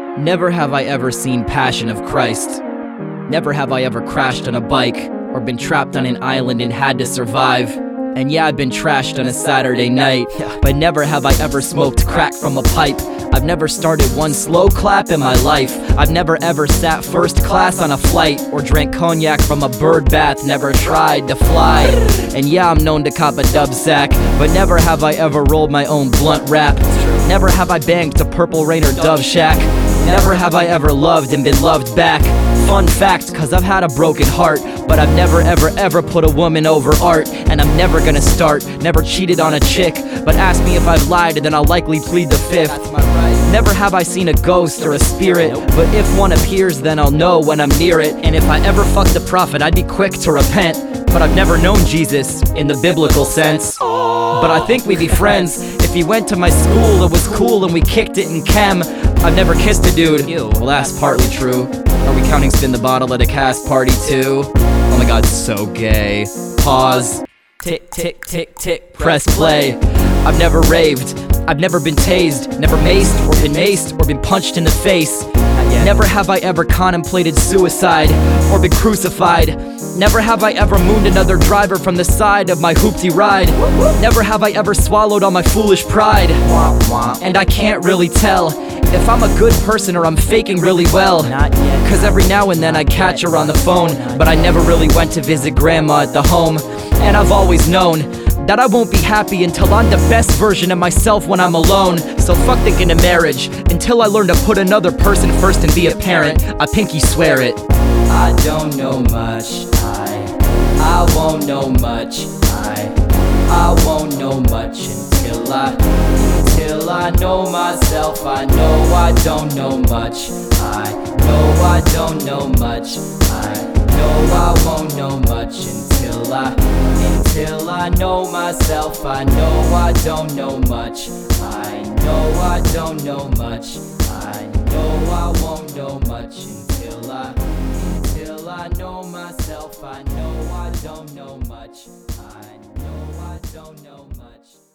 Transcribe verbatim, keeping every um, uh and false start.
Never have I ever seen Passion of Christ. Never have I ever crashed on a bike or been trapped on an island and had to survive. And yeah, I've been trashed on a Saturday night, but never have I ever smoked crack from a pipe. I've never started one slow clap in my life. I've never ever sat first class on a flight or drank cognac from a bird bath, never tried to fly. And yeah, I'm known to cop a dub sack, but never have I ever rolled my own blunt wrap. Never have I banged to Purple Rain or Dove Shack. Never have I ever loved and been loved back. Fun fact, cause I've had a broken heart, but I've never ever ever put a woman over art. And I'm never gonna start, never cheated on a chick, but ask me if I've lied and then I'll likely plead the fifth. Never have I seen a ghost or a spirit, but if one appears then I'll know when I'm near it. And if I ever fucked a prophet I'd be quick to repent, but I've never known Jesus in the biblical sense. But I think we'd be friends if he went to my school, it was cool and we kicked it in chem. I've never kissed a dude, well that's partly true. Are we counting Spin the Bottle at a cast party too? Oh my god, so gay. Pause. Tick, tick, tick, tick, press play. I've never raved, I've never been tased, never maced or been maced or been punched in the face. Never have I ever contemplated suicide or been crucified. Never have I ever mooned another driver from the side of my hoopty ride. Never have I ever swallowed all my foolish pride. And I can't really tell if I'm a good person or I'm faking really well. Cause every now and then I catch her on the phone, but I never really went to visit grandma at the home. And I've always known that I won't be happy until I'm the best version of myself when I'm alone. So fuck thinking of marriage until I learn to put another person first and be a parent. I pinky swear it. I don't know much, I, I won't know much, I, I won't know much until I, until I know myself. I know I don't know much, I know I don't know much, I know I won't know much until I, until I know myself. I know I don't know much, I know I don't know much, I know I won't know much until I, until I know myself. I know I don't know much, I know I don't know much.